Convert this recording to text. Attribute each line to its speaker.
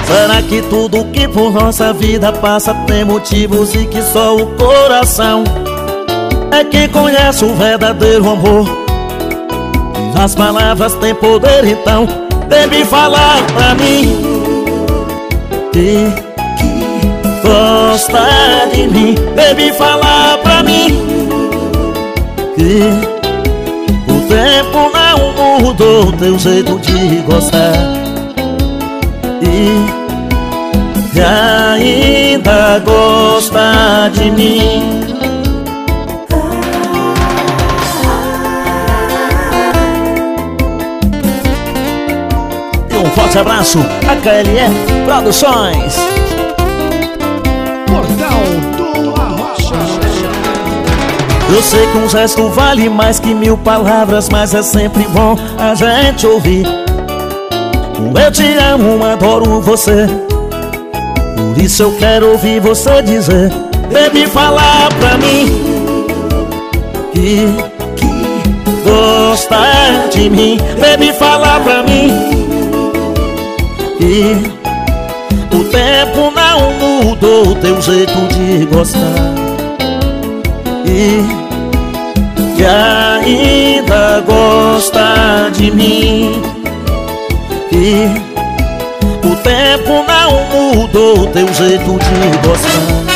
Speaker 1: Será que tudo que por nossa vida passa tem motivos e que só o coração é quem conhece o verdadeiro amor? As palavras têm poder, então baby, falar pra mim que gosta de mim. Baby, falar pra mim que o tempo não mudou teu jeito de gostar e ainda gosta de mim. Um forte abraço, a KLF Produções.
Speaker 2: Portal do Arrocha.
Speaker 1: Eu sei que um gesto vale mais que 1000 palavras, mas é sempre bom a gente ouvir eu te amo, adoro você. Por isso eu quero ouvir você dizer, baby, falar pra mim que gosta de mim. Baby, falar pra mim que o tempo não mudou teu jeito de gostar e que ainda gosta de mim. E o tempo não mudou teu jeito de gostar.